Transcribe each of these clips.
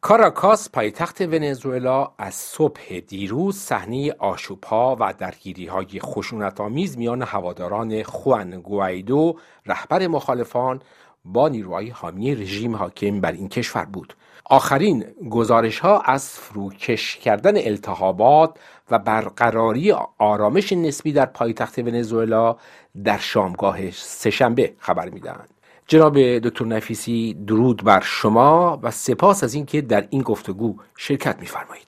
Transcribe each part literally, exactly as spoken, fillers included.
کاراکاس پایتخت ونزوئلا از صبح دیروز صحنه آشوب‌ها و درگیری‌های خشونت‌آمیز میان هواداران خوان گوائیدو رهبر مخالفان با نیروهای حامی رژیم حاکم بر این کشور بود. آخرین گزارش‌ها از فروکش کردن التهابات و برقراری آرامش نسبی در پایتخت ونزوئلا در شامگاه سه‌شنبه خبر می‌دهند. جناب دکتر نفیسی، درود بر شما و سپاس از اینکه در این گفتگو شرکت می‌فرمایید.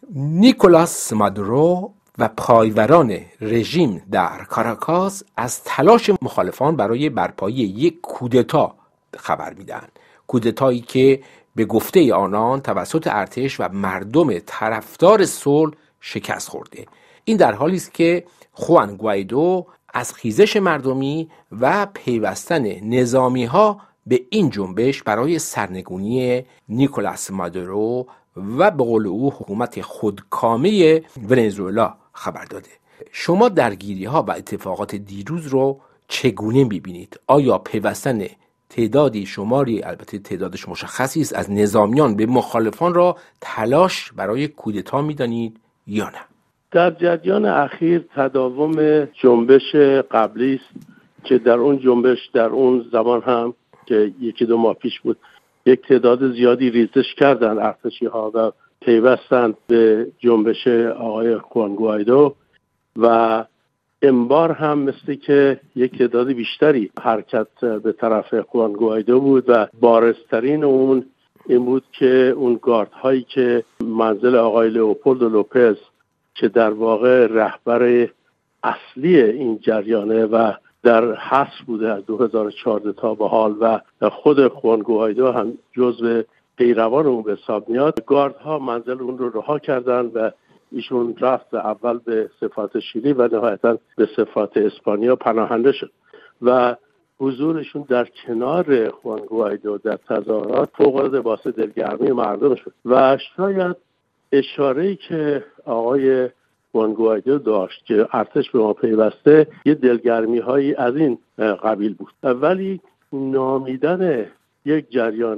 نیکولاس مادورو و پایوران رژیم در کاراکاس از تلاش مخالفان برای برپایی یک کودتا خبر می‌دهند. کودتایی که به گفته آنان توسط ارتش و مردم طرفدار صلح شکست خورده. این در حالی است که خوان گوائیدو از خیزش مردمی و پیوستن نظامی ها به این جنبش برای سرنگونی نیکولاس مادورو و به قول او حکومت خودکامه ونزوئلا خبر داده. شما درگیری ها و اتفاقات دیروز رو چگونه می‌بینید؟ آیا پیوستن تعدادی شماری، البته تعدادش مشخصی است، از نظامیان به مخالفان را تلاش برای کودتا می‌دانید یا نه؟ در جریان اخیر تداوم جنبش قبلی است که در اون جنبش در اون زمان هم که یکی دو ماه پیش بود یک تعداد زیادی ریزش کردن ارتشی ها و پیوستند به جنبش آقای خوان گوائیدو و امبار هم مثل که یک تعداد بیشتری حرکت به طرف خوان گوائیدو بود و بارزترین اون این بود که اون گاردهایی که منزل آقای لئوپولدو لوپز که در واقع رهبر اصلی این جریانه و در حبس بوده از دو هزار و چهارده تا به حال و خود خوان گوائیدو هم جزو پیروان اون به حساب میاد، گاردها منزل اون رو رها کردن و ایشون رفت اول به سفارت شیلی و نهایتا به سفارت اسپانیا پناهنده شد و حضورشون در کنار خوان گوائیدو در تظاهرات فوق‌العاده باعث دلگرمی مردم شد و شاید اشاره‌ای که آقای خوان گوائیدو داشت که ارتش به ما پیوسته یه دلگرمی هایی از این قبیل بود، ولی نامیدن یک جریان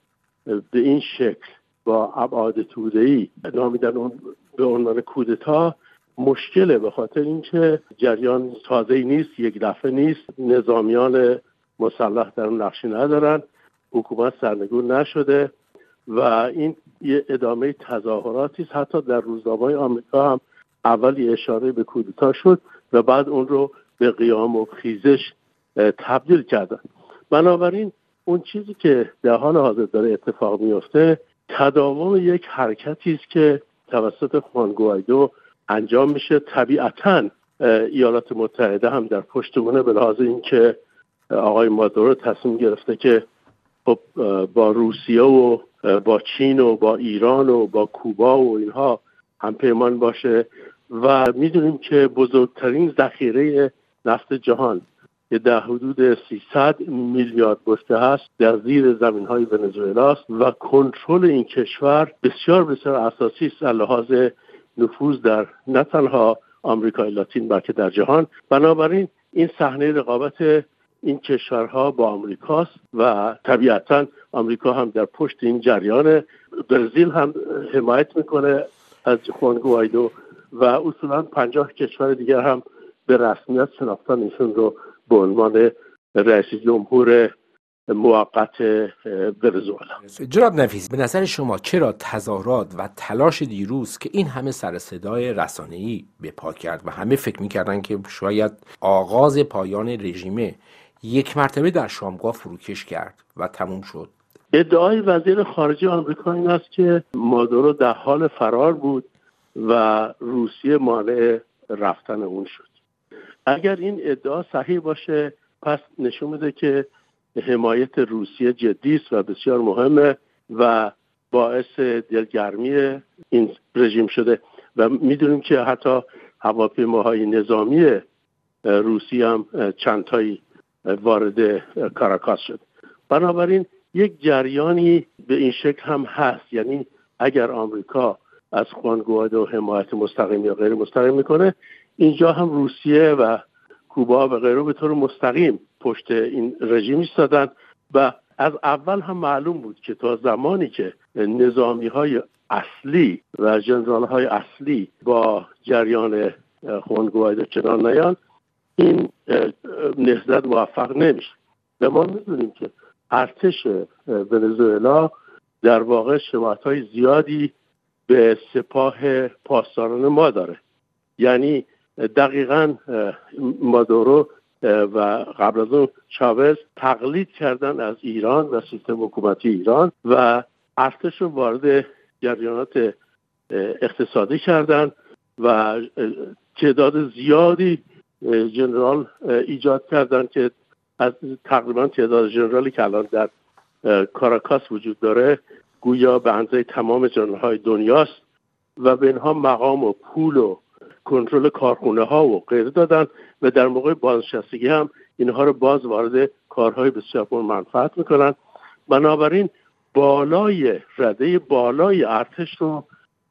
به این شکل با ابعاد توده‌ای، نامیدن اون به عنوان کودتا مشکله، به خاطر اینکه جریان تازه‌ای نیست، یک دفعه نیست، نظامیان مسلح در اون نقشی ندارن، حکومت سرنگون نشده و این یه ادامه تظاهراتی است. حتی در روزنامه‌های آمریکا هم اولی اشاره به کودتا شد و بعد اون رو به قیام و خیزش تبدیل کردن. بنابراین اون چیزی که در حال حاضر داره اتفاق میفته تداوم یک حرکتی است که توسط خوان گوائیدو انجام میشه. طبیعتاً ایالات متحده هم در پشتمونه به لحاظ اینکه آقای مادورو تصمیم گرفته که خب با روسیه و با چین و با ایران و با کوبا و اینها هم پیمان باشه و میدونیم که بزرگترین ذخیره نفت جهان که در حدود سیصد میلیارد بشکه هست در زیر زمین‌های ونزوئلا است و کنترل این کشور بسیار بسیار اساسی است از لحاظ نفوذ در نه تنها آمریکای لاتین بلکه در جهان. بنابراین این صحنه رقابت این کشورها با آمریکاست و طبیعتاً آمریکا هم در پشت این جریان. برزیل هم حمایت میکنه از خوان گوائیدو و اصولاً پنجاه کشور دیگر هم به رسمیت شناختن ایشون رو به عنوان رئیس جمهور موقت ونزوئلا. جناب نفیسی، به نظر شما چرا تظاهرات و تلاش دیروز که این همه سر صدای رسانه‌ای به پا کرد و همه فکر می‌کردن که شاید آغاز پایان رژیم یک مرتبه در شامگاه فروکش کرد و تموم شد؟ ادعای وزیر خارجه آمریکا این است که مادورو در حال فرار بود و روسیه مانع رفتن اون شد. اگر این ادعا صحیح باشه پس نشون میده که حمایت روسیه جدی است و بسیار مهمه و باعث دلگرمی این رژیم شده و میدونیم که حتی هواپیماهای نظامی روسیه هم چند تایی وارد کاراکاس شد. بنابراین یک جریانی به این شکل هم هست، یعنی اگر آمریکا از خوان گوائیدو حمایت مستقیم یا غیر مستقیم میکنه، اینجا هم روسیه و کوبا و غیره به طور مستقیم پشت این رژیم ایستادن و از اول هم معلوم بود که تا زمانی که نظامی های اصلی و ژنرال های اصلی با جریان خوان گوایدو کنار نیان، این نهضت موفق نمیشه. و ما میدونیم که ارتش ونزوئلا در واقع شباهت‌های زیادی به سپاه پاسداران ما داره. یعنی دقیقاً مادورو و قبل از اون چاوز تقلید کردن از ایران و سیستم حکومتی ایران و ارتش رو وارد جریانات اقتصادی کردن و تعداد زیادی ژنرال ایجاد کردن که از تقریبا تعداد ژنرالی که الان در کاراکاس وجود داره گویا به اندازه تمام ژنرال‌های دنیاست و به اینها مقام و پول و کنترل کارخونه ها و غیره دادن و در موقع بازنشستگی هم اینها رو باز وارد کارهای بسیار پرمنفعت میکنن. بنابراین بالای رده بالای ارتش رو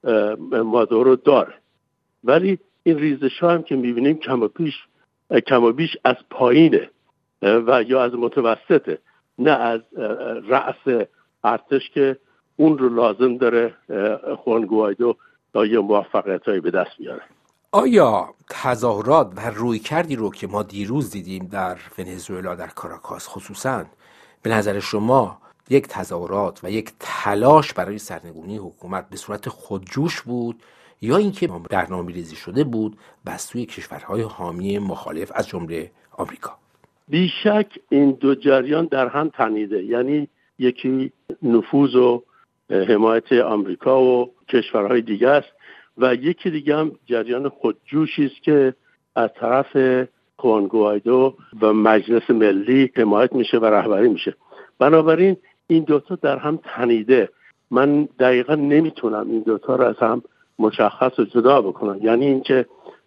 مادورو داره، ولی این ریزش ها هم که میبینیم کم و پیش کم و بیش از پایینه و یا از متوسطه، نه از رأس ارتش که اون رو لازم داره خوان گوایدو تا یه موفقیتایی به دست بیاره. آیا تظاهرات و رویکردی رو که ما دیروز دیدیم در ونزوئلا در کاراکاس خصوصاً به نظر شما یک تظاهرات و یک تلاش برای سرنگونی حکومت به صورت خودجوش بود یا اینکه برنامه‌ریزی شده بود بس سوی کشورهای حامی مخالف از جمله آمریکا؟ بیشک این دو جریان در هم تنیده، یعنی یکی نفوذ و حمایت آمریکا و کشورهای دیگه است و یکی دیگه هم جریان خودجوشی است که از طرف خوان گوایدو و مجلس ملی حمایت میشه و رهبری میشه. بنابراین این دوتا در هم تنیده. من دقیقا نمیتونم این دوتا رو از هم مشخص و جدا بکنم. یعنی اینکه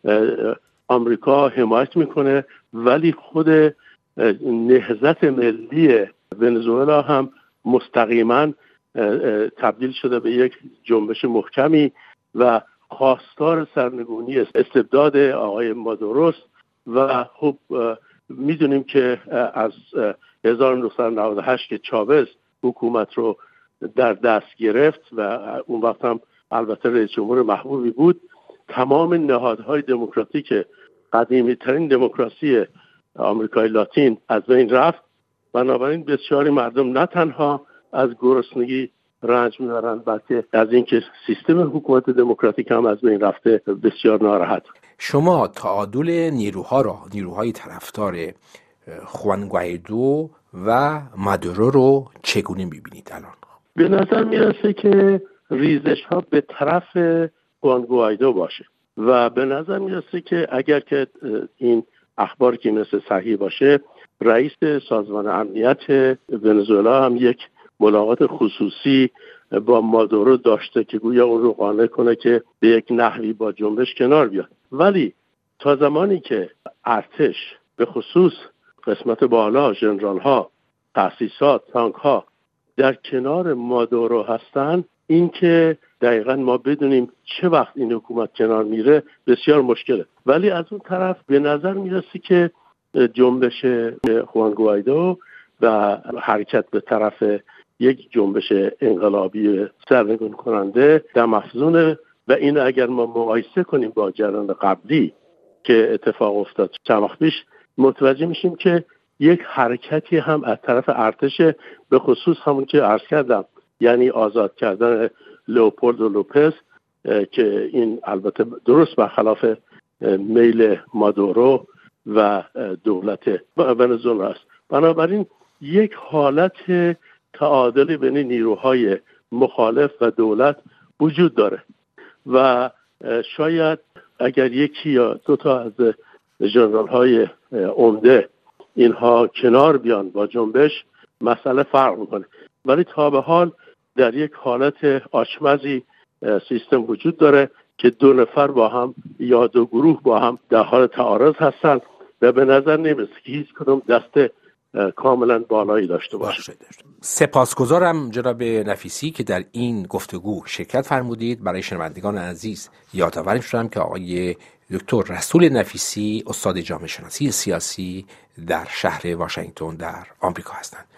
آمریکا حمایت میکنه ولی خود نهضت ملی ونزوئلا هم مستقیما تبدیل شده به یک جنبش محکمی و خواستار سرنگونی استبداد آقای مادوروست و خب میدونیم که از هزار و نهصد و نود و هشت که چاوز حکومت رو در دست گرفت و اون وقت هم البته رئیس جمهور محبوبی بود، تمام نهادهای دموکراتیک قدیمی ترین دموکراسی آمریکای لاتین از بین رفت. بنابراین بسیاری مردم نه تنها از گرسنگی رنج میبرن بلکه از اینکه سیستم حکومت دموکراتیک هم از بین رفته بسیار ناراحت. شما تعادل نیروها را نیروهای طرفدار خوان گوایدو و مادورو رو چگونه میبینید الان؟ به نظر میرسه که ریزش ها به طرف خوان گوایدو باشه و به نظر میرسه که اگر که این اخبار که مثل صحیح باشه، رئیس سازمان امنیت ونزوئلا هم یک ملاقات خصوصی با مادورو داشته که گویا اون رو قانع کنه که به یک نحوی با جنبش کنار بیاد. ولی تا زمانی که ارتش به خصوص قسمت بالا، ژنرال ها، تاسیسات، تانک ها در کنار مادورو هستن، این که دقیقاً ما بدونیم چه وقت این حکومت کنار میره بسیار مشکله. ولی از اون طرف به نظر میرسه که جنبش خوان گوایدو و حرکت به طرف یک جنبش انقلابی سرنگون کننده دم افزونه و این اگر ما مقایسه کنیم با جریان قبلی که اتفاق افتاد چند وقت پیش، متوجه میشیم که یک حرکتی هم از طرف ارتش به خصوص همون که عرض کردم، یعنی آزاد کردن لئوپولدو لوپز که این البته درست برخلاف میل مادورو و دولت ونزوئلا است. بنابراین یک حالت تعادل بین نیروهای مخالف و دولت وجود داره و شاید اگر یکی یا دو تا از ژنرال های عمده اینها کنار بیان با جنبش، مسئله فرق میکنه. ولی تا به حال در یک حالت آشمزی سیستم وجود داره که دو نفر با هم یا دو گروه با هم در حال تعارض هستن و به نظر نمیرسه که هیچ کدوم دست کاملا بالایی داشته باشه. سپاسگزارم جناب نفیسی که در این گفتگو شرکت فرمودید. برای شنوندگان عزیز یادآور می‌شم که آقای دکتر رسول نفیسی استاد جامعه شناسی سیاسی در شهر واشنگتن در آمریکا هستند.